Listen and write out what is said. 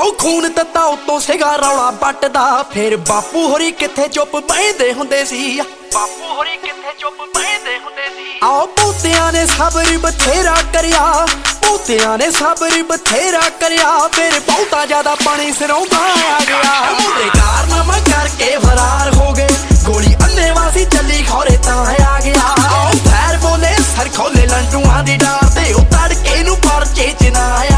ਉਹ ਖੂਨ ਤੱਤਾ ਉਤੋਂ ਸੀਗਾ ਰੌਲਾ ਪੱਟਦਾ। ਫਿਰ ਬਾਪੂ ਹੋਰੀ ਕਿੱਥੇ ਚੁੱਪ ਬਹਿੰਦੇ ਹੁੰਦੇ ਸੀ, ਬਾਪੂ ਹੋਰੀ ਕਿੱਥੇ ਚੁੱਪ ਬਹਿੰਦੇ ਹੁੰਦੇ ਸੀ। ਆਓ ਪੋਤਿਆਂ ਨੇ ਸਬਰ ਬਥੇਰਾ ਕਰਿਆ, ਪੋਤਿਆਂ ਨੇ ਸਬਰ ਬਥੇਰਾ ਕਰਿਆ। ਫਿਰ ਬਹੁਤਾ ਜ਼ਿਆਦਾ ਪਾਣੀ ਸਿਰੋਂ ਆ ਗਿਆ। ਮੁੰਡੇ ਕਾਰਨਾਮਾ ਕਰਕੇ ਫਰਾਰ ਹੋ ਗਏ, ਗੋਲੀ ਅੰਨੇਵਾਸੀ ਚੱਲੀ ਖੌਰੇ ਤਾਂ ਆ ਗਿਆ। ਆਓ ਫੈਰ ਬੋਲੇ ਸਰ ਖੋਲੇ ਲੰਡੂਆਂ ਦੀ ਡਾਰ ਤੇ ਉਹ ਤੜਕੇ ਨੂੰ ਪਰਚੇ ਚ ਨਾ